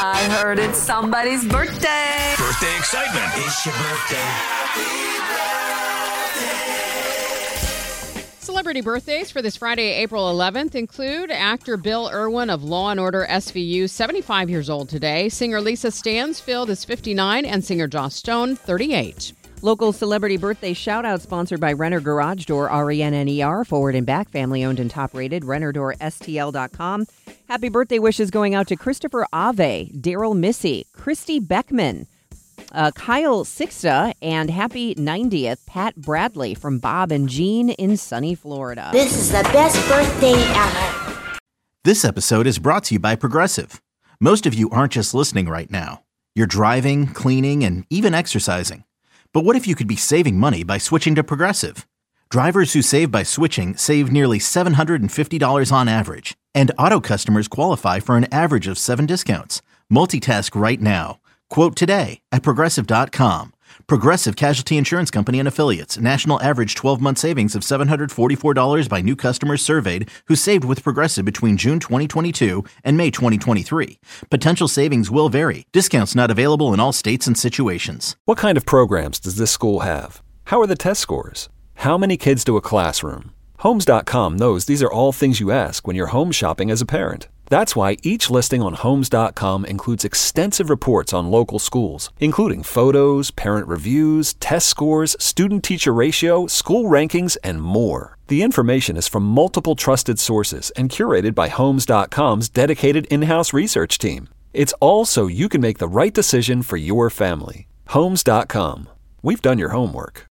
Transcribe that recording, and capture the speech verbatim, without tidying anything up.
I heard it's somebody's birthday. Birthday excitement. It's your birthday. Celebrity birthdays for this Friday, April eleventh include actor Bill Irwin of Law and Order S V U, seventy-five years old today. Singer Lisa Stansfield is fifty-nine, and singer Joss Stone, thirty-eight. Local celebrity birthday shout-out sponsored by Renner Garage Door, R E N N E R, forward and back, family-owned and top-rated, renner door S T L dot com. Happy birthday wishes going out to Christopher Ave, Daryl Missy, Christy Beckman, uh, Kyle Sixta, and happy ninetieth, Pat Bradley from Bob and Jean in sunny Florida. This is the best birthday ever. This episode is brought to you by Progressive. Most of you aren't just listening right now. You're driving, cleaning, and even exercising. But what if you could be saving money by switching to Progressive? Drivers who save by switching save nearly seven hundred fifty dollars on average. And auto customers qualify for an average of seven discounts. Multitask right now. Quote today at Progressive dot com. Progressive Casualty Insurance Company and Affiliates. National average twelve-month savings of seven hundred forty-four dollars by new customers surveyed who saved with Progressive between June twenty twenty-two and May twenty twenty-three. Potential savings will vary. Discounts not available in all states and situations. What kind of programs does this school have? How are the test scores? How many kids do a classroom? Homes dot com knows these are all things you ask when you're home shopping as a parent. That's why each listing on Homes dot com includes extensive reports on local schools, including photos, parent reviews, test scores, student-teacher ratio, school rankings, and more. The information is from multiple trusted sources and curated by Homes dot com's dedicated in-house research team. It's all so you can make the right decision for your family. Homes dot com. We've done your homework.